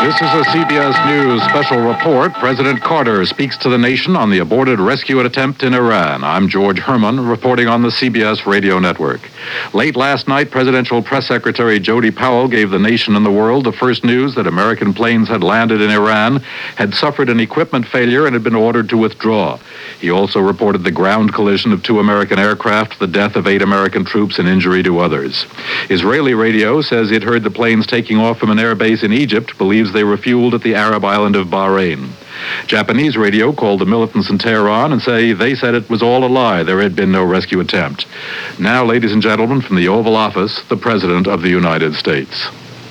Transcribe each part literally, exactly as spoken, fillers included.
This is a C B S News special report. President Carter speaks to the nation on the aborted rescue attempt in Iran. I'm George Herman, reporting on the C B S radio network. Late last night, Presidential Press Secretary Jody Powell gave the nation and the world the first news that American planes had landed in Iran, had suffered an equipment failure, and had been ordered to withdraw. He also reported the ground collision of two American aircraft, the death of eight American troops, and injury to others. Israeli radio says it heard the planes taking off from an airbase in Egypt, believes they refueled at the Arab island of Bahrain. Japanese radio called the militants in Tehran and say they said it was all a lie. There had been no rescue attempt. Now, ladies and gentlemen, from the Oval Office, the President of the United States.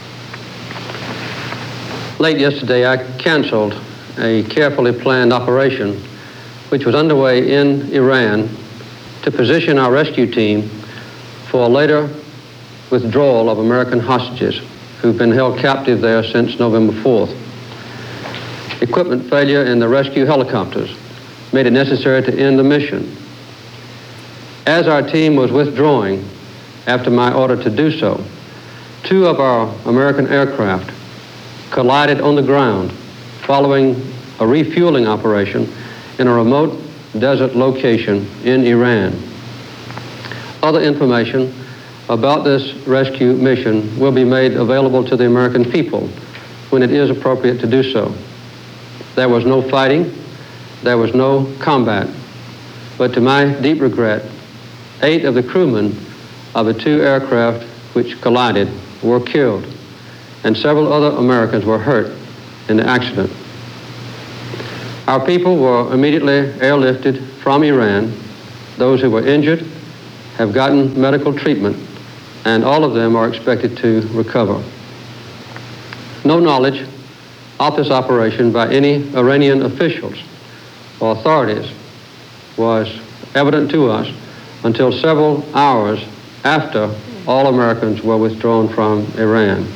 Late yesterday, I canceled a carefully planned operation which was underway in Iran to position our rescue team for a later withdrawal of American hostages who've been held captive there since November fourth. Equipment failure in the rescue helicopters made it necessary to end the mission. As our team was withdrawing after my order to do so, two of our American aircraft collided on the ground following a refueling operation in a remote desert location in Iran. Other information about this rescue mission will be made available to the American people when it is appropriate to do so. There was no fighting, there was no combat, but to my deep regret, eight of the crewmen of the two aircraft which collided were killed, and several other Americans were hurt in the accident. Our people were immediately airlifted from Iran. Those who were injured have gotten medical treatment, and all of them are expected to recover. No knowledge of this operation by any Iranian officials or authorities was evident to us until several hours after all Americans were withdrawn from Iran.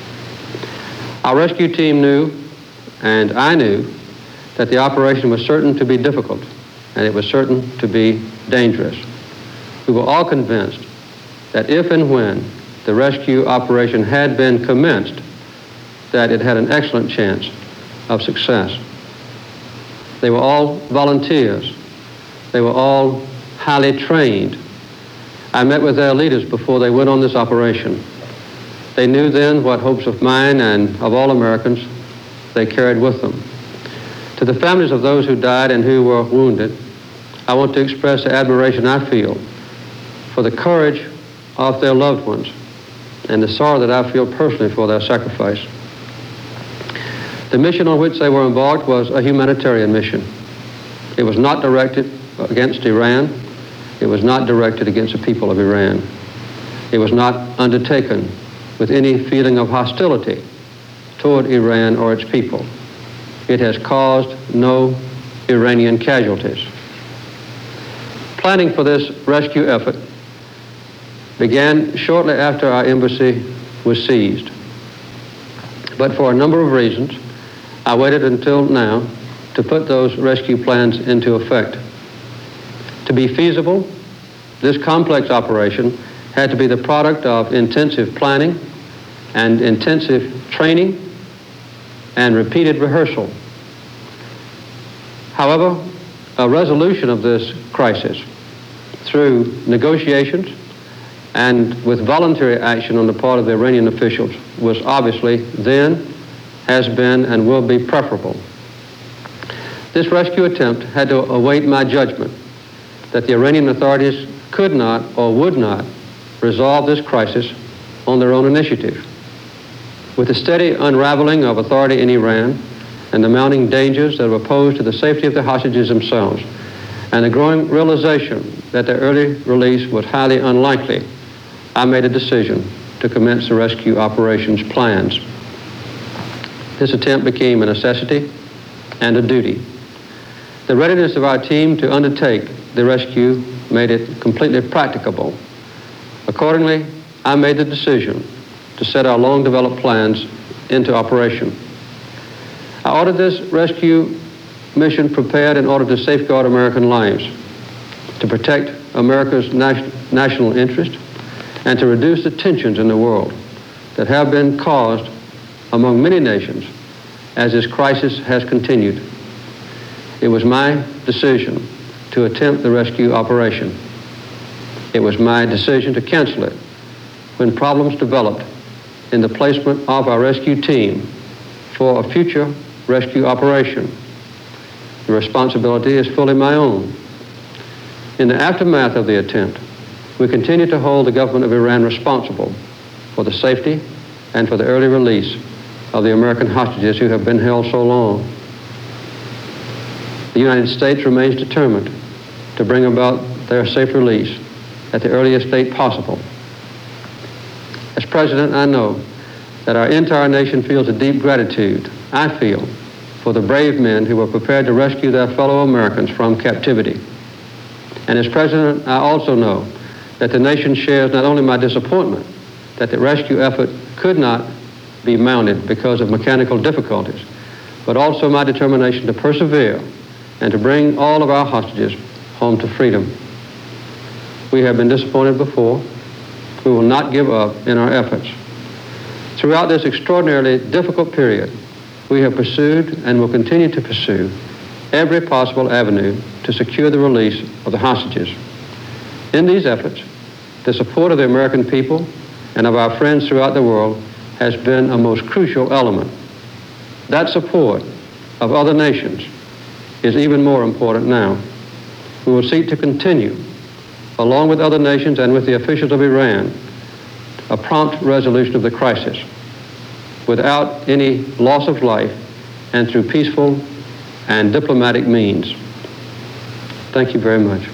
Our rescue team knew, and I knew, that the operation was certain to be difficult, and it was certain to be dangerous. We were all convinced that if and when the rescue operation had been commenced, that it had an excellent chance of success. They were all volunteers. They were all highly trained. I met with their leaders before they went on this operation. They knew then what hopes of mine and of all Americans they carried with them. To the families of those who died and who were wounded, I want to express the admiration I feel for the courage of their loved ones and the sorrow that I feel personally for their sacrifice. The mission on which they were embarked was a humanitarian mission. It was not directed against Iran. It was not directed against the people of Iran. It was not undertaken with any feeling of hostility toward Iran or its people. It has caused no Iranian casualties. Planning for this rescue effort began shortly after our embassy was seized. But for a number of reasons, I waited until now to put those rescue plans into effect. To be feasible, this complex operation had to be the product of intensive planning and intensive training and repeated rehearsal. However, a resolution of this crisis through negotiations and with voluntary action on the part of the Iranian officials was obviously then, has been, and will be preferable. This rescue attempt had to await my judgment that the Iranian authorities could not or would not resolve this crisis on their own initiative. With the steady unraveling of authority in Iran and the mounting dangers that were posed to the safety of the hostages themselves, and the growing realization that their early release was highly unlikely, I made a decision to commence the rescue operations plans. This attempt became a necessity and a duty. The readiness of our team to undertake the rescue made it completely practicable. Accordingly, I made the decision to set our long-developed plans into operation. I ordered this rescue mission prepared in order to safeguard American lives, to protect America's nat- national interest, and to reduce the tensions in the world that have been caused among many nations as this crisis has continued. It was my decision to attempt the rescue operation. It was my decision to cancel it when problems developed in the placement of our rescue team for a future rescue operation. The responsibility is fully my own. In the aftermath of the attempt, we continue to hold the government of Iran responsible for the safety and for the early release of the American hostages who have been held so long. The United States remains determined to bring about their safe release at the earliest date possible. As President, I know that our entire nation feels a deep gratitude, I feel, for the brave men who were prepared to rescue their fellow Americans from captivity. And as President, I also know that the nation shares not only my disappointment that the rescue effort could not be mounted because of mechanical difficulties, but also my determination to persevere and to bring all of our hostages home to freedom. We have been disappointed before. We will not give up in our efforts. Throughout this extraordinarily difficult period, we have pursued and will continue to pursue every possible avenue to secure the release of the hostages. In these efforts, the support of the American people and of our friends throughout the world has been a most crucial element. That support of other nations is even more important now. We will seek to continue, along with other nations and with the officials of Iran, a prompt resolution of the crisis without any loss of life and through peaceful and diplomatic means. Thank you very much.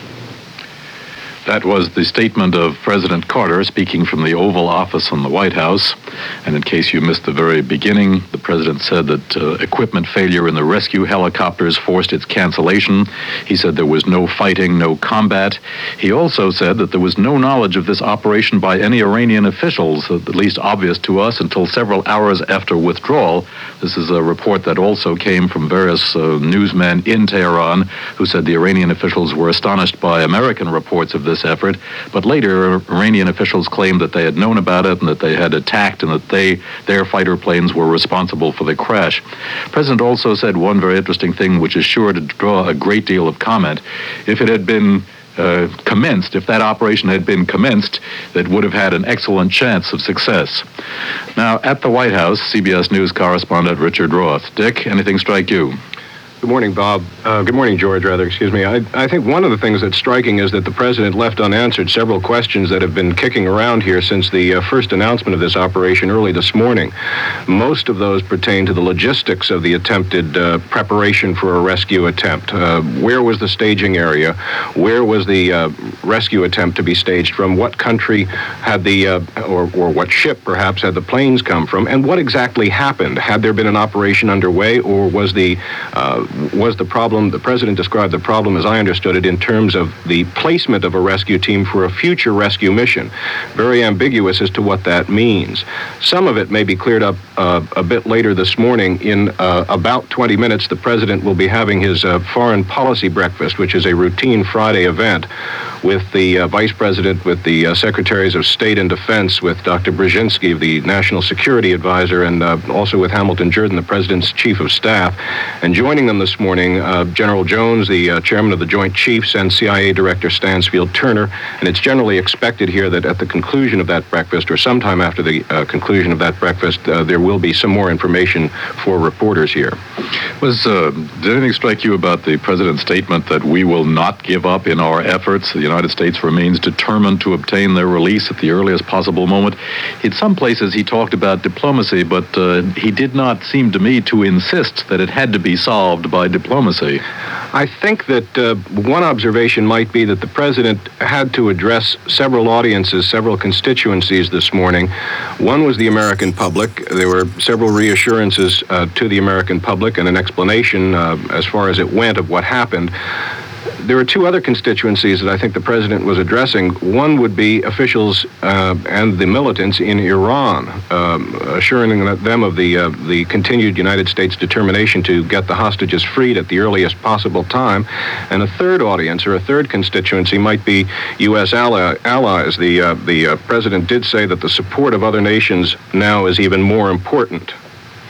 That was the statement of President Carter speaking from the Oval Office in the White House. And in case you missed the very beginning, the president said that uh, equipment failure in the rescue helicopters forced its cancellation. He said there was no fighting, no combat. He also said that there was no knowledge of this operation by any Iranian officials, at least obvious to us, until several hours after withdrawal. This is a report that also came from various uh, newsmen in Tehran who said the Iranian officials were astonished by American reports of this this effort, but later Iranian officials claimed that they had known about it and that they had attacked and that they, their fighter planes were responsible for the crash. The president also said one very interesting thing which is sure to draw a great deal of comment. If it had been uh, commenced, if that operation had been commenced, that would have had an excellent chance of success. Now, at the White House, C B S News correspondent Richard Roth. Dick, anything strike you? Good morning, Bob. Uh, good morning, George, rather, excuse me. I, I think one of the things that's striking is that the president left unanswered several questions that have been kicking around here since the uh, first announcement of this operation early this morning. Most of those pertain to the logistics of the attempted uh, preparation for a rescue attempt. Uh, where was the staging area? Where was the uh, rescue attempt to be staged from? What country had the, uh, or, or what ship, perhaps, had the planes come from? And what exactly happened? Had there been an operation underway, or was the uh, was the problem, the president described the problem, as I understood it, in terms of the placement of a rescue team for a future rescue mission. Very ambiguous as to what that means. Some of it may be cleared up uh, a bit later this morning. In uh, about twenty minutes, the president will be having his uh, foreign policy breakfast, which is a routine Friday event with the uh, vice president, with the uh, secretaries of state and defense, with Doctor Brzezinski, the national security advisor, and uh, also with Hamilton Jordan, the president's chief of staff. And joining them this morning, uh, General Jones, the uh, chairman of the Joint Chiefs, and C I A Director Stansfield Turner. And it's generally expected here that at the conclusion of that breakfast, or sometime after the uh, conclusion of that breakfast, uh, there will be some more information for reporters here. Was uh, did anything strike you about the president's statement that we will not give up in our efforts? The United States remains determined to obtain their release at the earliest possible moment. In some places he talked about diplomacy, but uh, he did not seem to me to insist that it had to be solved by diplomacy. I think that uh, one observation might be that the president had to address several audiences, several constituencies this morning. One was the American public. There were several reassurances uh, to the American public and an explanation uh, as far as it went of what happened. There are two other constituencies that I think the president was addressing. One would be officials uh, and the militants in Iran, um, assuring them of the uh, the continued United States determination to get the hostages freed at the earliest possible time. And a third audience, or a third constituency, might be U S ally, allies. The uh, the uh, president did say that the support of other nations now is even more important.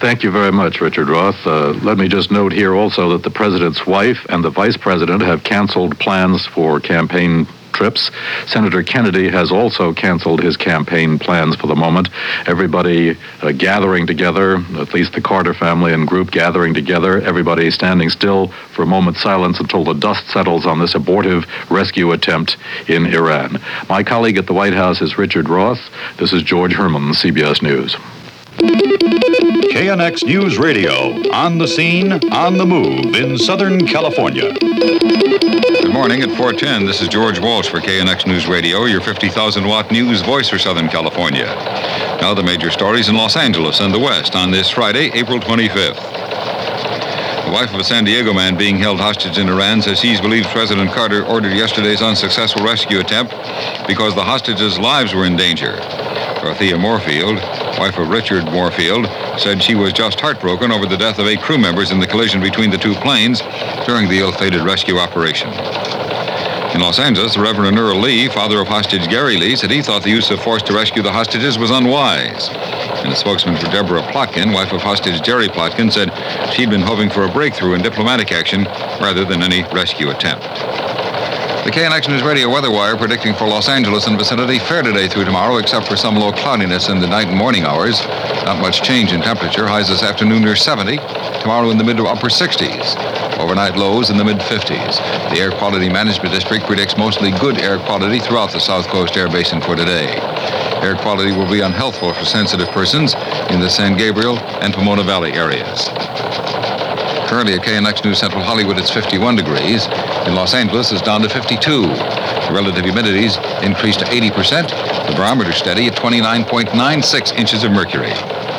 Thank you very much, Richard Roth. Uh, let me just note here also that the president's wife and the vice president have canceled plans for campaign trips. Senator Kennedy has also canceled his campaign plans for the moment. Everybody uh, gathering together, at least the Carter family and group gathering together, everybody standing still for a moment's silence until the dust settles on this abortive rescue attempt in Iran. My colleague at the White House is Richard Roth. This is George Herman, C B S News. K N X News Radio, on the scene, on the move in Southern California. Good morning at four ten. This is George Walsh for K N X News Radio, your fifty thousand watt news voice for Southern California. Now the major stories in Los Angeles and the West on this Friday, April twenty-fifth. The wife of a San Diego man being held hostage in Iran says she believes President Carter ordered yesterday's unsuccessful rescue attempt because the hostages' lives were in danger. Dorothea Moorfield, wife of Richard Moorfield, said she was just heartbroken over the death of eight crew members in the collision between the two planes during the ill-fated rescue operation. In Los Angeles, the Reverend Earl Lee, father of hostage Gary Lee, said he thought the use of force to rescue the hostages was unwise. And a spokesman for Deborah Plotkin, wife of hostage Jerry Plotkin, said she'd been hoping for a breakthrough in diplomatic action rather than any rescue attempt. The K N X News Radio Weather Wire predicting for Los Angeles and vicinity fair today through tomorrow, except for some low cloudiness in the night and morning hours. Not much change in temperature. Highs this afternoon near seventy. Tomorrow in the mid to upper sixties. Overnight lows in the mid fifties. The Air Quality Management District predicts mostly good air quality throughout the South Coast Air Basin for today. Air quality will be unhealthful for sensitive persons in the San Gabriel and Pomona Valley areas. Currently at K N X News Central Hollywood, it's fifty-one degrees. In Los Angeles, it's down to fifty-two. The relative humidity's increased to eighty percent. The barometer steady at twenty-nine point nine six inches of mercury.